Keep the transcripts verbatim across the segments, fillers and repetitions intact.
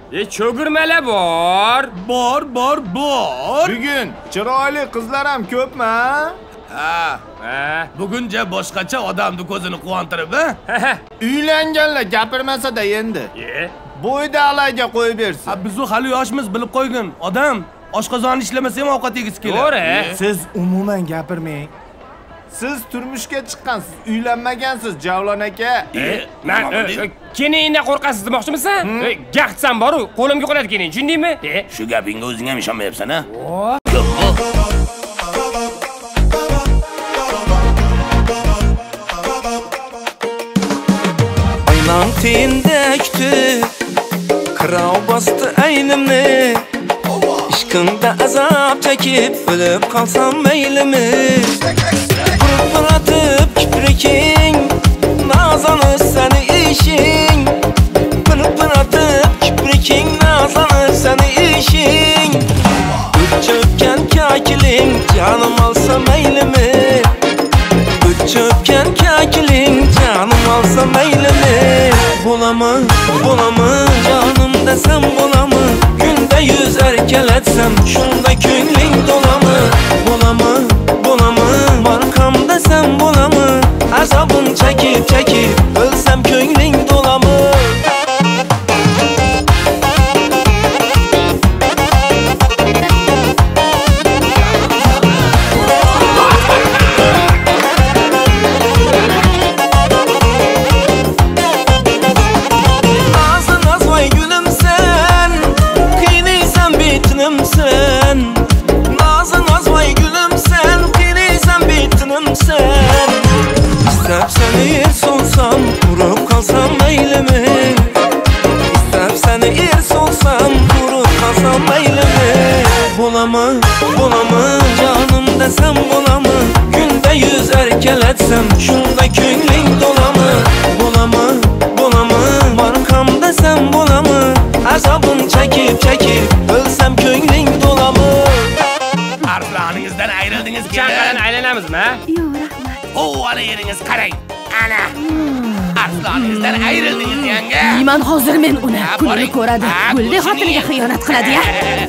E, cho'girmalar bor. Bor, bor, bor. Bugun chiroyli qizlar ham ko'pmi? Ha. Ha. Buguncha boshqacha odamni ko'zini quvontirib, ha? Uylanganlar gapirmasa-da endi. E, Bo'yda alayga qo'yib bersin. Ha, biz hali yoshmiz, bilib qo'ygin. Odam oshqozonni ishlamasa ham ovqat yegisi keladi. to'g'ri. Siz umuman gapirmang. Siz turmushga chiqqansiz, uylanmagansiz, Javlon aka. E, men keningdan qo'rqasiz demoqchimisan? E, gaqtsan bor-ku, qo'limga qoladi keling, tushundingmi? E, Shu gapingga o'zing ham ishonmayapsan, ha? Aynan tindekti, kirav bastı aynimni. İşkında azap çekip ölüp kalsam meylimi. Kurup atıp kipriking, nazanır seni işin. Kurup atıp kipriking, nazanır seni işin. Üç çöpken kakiling, canım alsa meylimi. Üç çöpken kakiling, canım alsa meylimi. Bulamı, bulamı, canım desem bulamı. Günde yüz erkeletsem, şunda köyling dolamı. Bulamı, bulamı, markam desem bulamı. Azabın çekip çekip, ölsem köyling dolamı. Bulamı, bulamı, canım desem bulamı. Günde yüz erkeletsem, şunda köyling dolamı. Bulamı, bulamı, markam desem bulamı. Azabın çekip çekip, ölsem köyling dolamı. Arsloningizdan ayrildingiz chanqadan aylanamizmi, ha? Yo'q, rahmat. O, ana yeringiz qarang. Ana. Arsloningizdan ayrildingiz yanga. Deyman hozir men uni kunini ko'radi. Guldek xotiniga xiyonat qiladi-ya.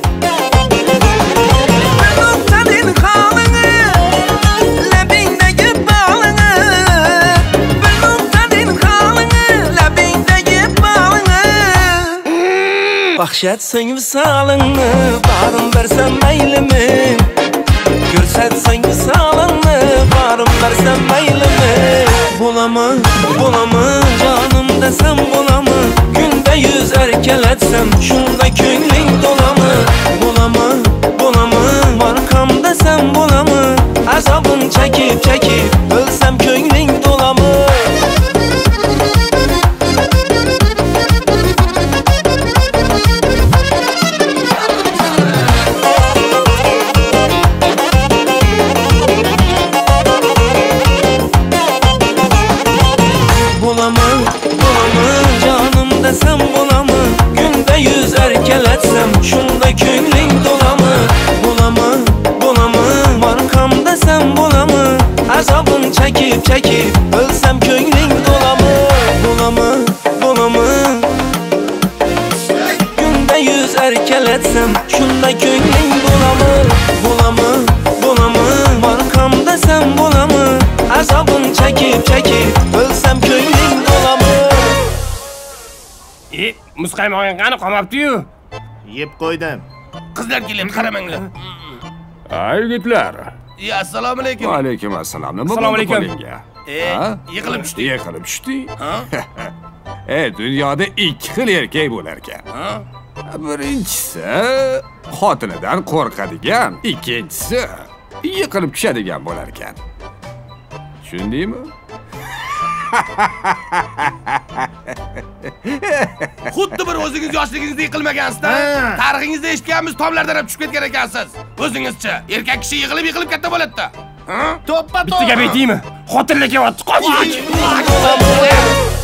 Baxshatsan visolingni, barim bersam maylimi. Ko'rsatsan visolingni, barim bersam maylimi. Bulamı, bulamı, canım desem bulamı. Günde yüz erkeletsem, şunda köyling dolamı. Bulamı, bulamı, markam desem bulamı. Azabın çekip çekip, ölsem köyling dolamı. Bulamı, bulamı, canım desem bulamı. Günde yüz erkeletsem, şunda köyling dolamı. Bulamı, bulamı, markam desem bulamı. Azabın çekip çekip, ölsem köyling dolamı. Bulamı, bulamı, günde yüz erkeletsem, şunda köyling dolamı. Bulamı, bulamı, markam desem bulamı. Azabın çekip çekip, ölsem köyling dolamı. E, muzqaymog'ing qani qolmabdi-yu. Yeb qo'ydim. Qizlar kelyapti, qaramanglar. Ay yigitlar. Ya, assalomu alaykum. Va alaykum assalom. Nima Assalomu bo'ldi alaykum. qo'lingga? E, yiqilib tushdik. Yiqilib tushding? Ha? E, dunyoda ikki xil erkak bo'lar ekan. Ha? Birinchisi xotinidan qo'rqadigan, ikkinchisi yiqilib tushadigan bo'lar ekan. Tushundingmi? Xuddi bir o'zingiz yoshligingizda yiqilmagansiz-da. Tarixingizda eshitganmiz, tomlardan ham tushib ketgan ekansiz. O'zingizchi, erkak kishi yiqilib yiqilib katta bo'ladi-da. Ha? To'ppa Bitta gap aytaymi? Xotinlar kelyapti, qoch! Bulamı,